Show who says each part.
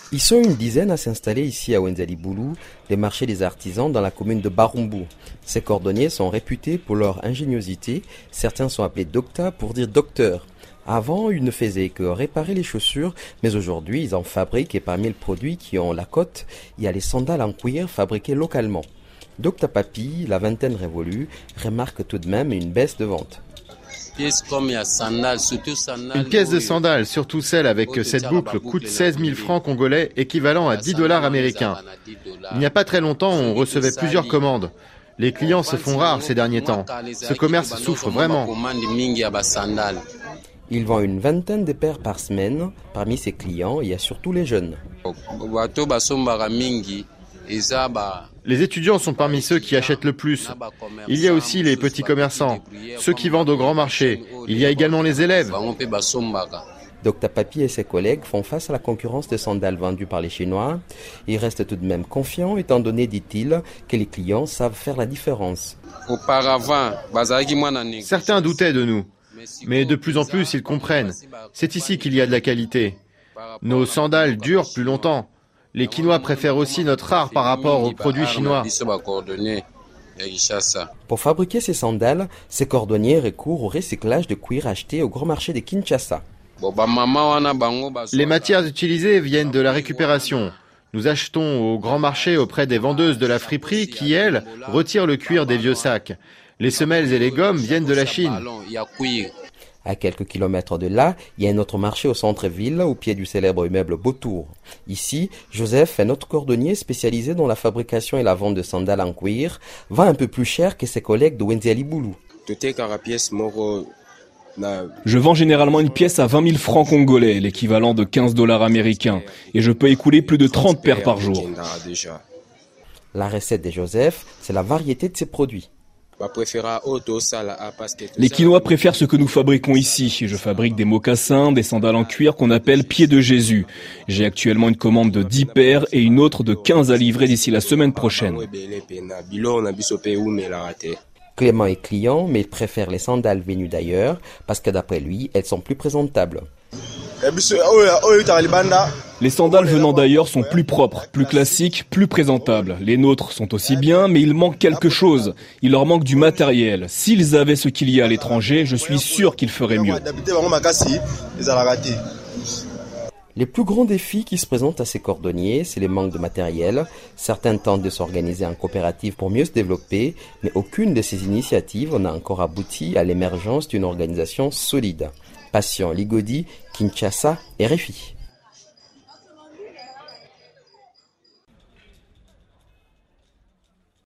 Speaker 1: Ils sont une dizaine à s'installer ici à Wenzali-Boulou, les marchés des artisans dans la commune de Barumbu. Ces cordonniers sont réputés pour leur ingéniosité. Certains sont appelés docta pour dire docteur. Avant, ils ne faisaient que réparer les chaussures, mais aujourd'hui, ils en fabriquent et parmi les produits qui ont la cote, il y a les sandales en cuir fabriquées localement. Docta Papi, la vingtaine révolue, remarque tout de même une baisse de vente.
Speaker 2: Une pièce de sandale, surtout celle avec cette boucle, coûte 16 000 francs congolais, équivalent à 10 $ américains. Il n'y a pas très longtemps, on recevait plusieurs commandes. Les clients se font rares ces derniers temps. Ce commerce souffre vraiment.
Speaker 1: Il vend une vingtaine de paires par semaine. Parmi ses clients, il y a surtout les jeunes.
Speaker 2: Les étudiants sont parmi ceux qui achètent le plus. Il y a aussi les petits commerçants, ceux qui vendent au grand marché. Il y a également les élèves.
Speaker 1: Docta Papi et ses collègues font face à la concurrence de sandales vendues par les Chinois. Ils restent tout de même confiants étant donné, dit-il, que les clients savent faire la différence.
Speaker 2: Certains doutaient de nous, mais de plus en plus ils comprennent. C'est ici qu'il y a de la qualité. Nos sandales durent plus longtemps. Les Quinois préfèrent aussi notre art par rapport aux produits chinois.
Speaker 1: Pour fabriquer ces sandales, ces cordonniers recourent au recyclage de cuir acheté au grand marché de Kinshasa.
Speaker 2: Les matières utilisées viennent de la récupération. Nous achetons au grand marché auprès des vendeuses de la friperie qui, elles, retirent le cuir des vieux sacs. Les semelles et les gommes viennent de la Chine.
Speaker 1: À quelques kilomètres de là, il y a un autre marché au centre-ville, au pied du célèbre immeuble Beautour. Ici, Joseph, un autre cordonnier spécialisé dans la fabrication et la vente de sandales en cuir, vend un peu plus cher que ses collègues de Wenzali-Boulou.
Speaker 3: Je vends généralement une pièce à 20 000 francs congolais, l'équivalent de 15 $ américains, et je peux écouler plus de 30 paires par jour.
Speaker 1: La recette de Joseph, c'est la variété de ses produits.
Speaker 3: Les Quinois préfèrent ce que nous fabriquons ici. Je fabrique des mocassins, des sandales en cuir qu'on appelle pieds de Jésus. J'ai actuellement une commande de 10 paires et une autre de 15 à livrer d'ici la semaine prochaine.
Speaker 1: Clément est client, mais il préfère les sandales venues d'ailleurs parce que d'après lui, elles sont plus présentables.
Speaker 3: Les sandales venant d'ailleurs sont plus propres, plus classiques, plus présentables. Les nôtres sont aussi bien, mais il manque quelque chose. Il leur manque du matériel. S'ils avaient ce qu'il y a à l'étranger, je suis sûr qu'ils feraient mieux.
Speaker 1: Les plus grands défis qui se présentent à ces cordonniers, c'est le manque de matériel. Certains tentent de s'organiser en coopérative pour mieux se développer, mais aucune de ces initiatives n'a encore abouti à l'émergence d'une organisation solide. Patient Ligodi, Kinshasa, RFI.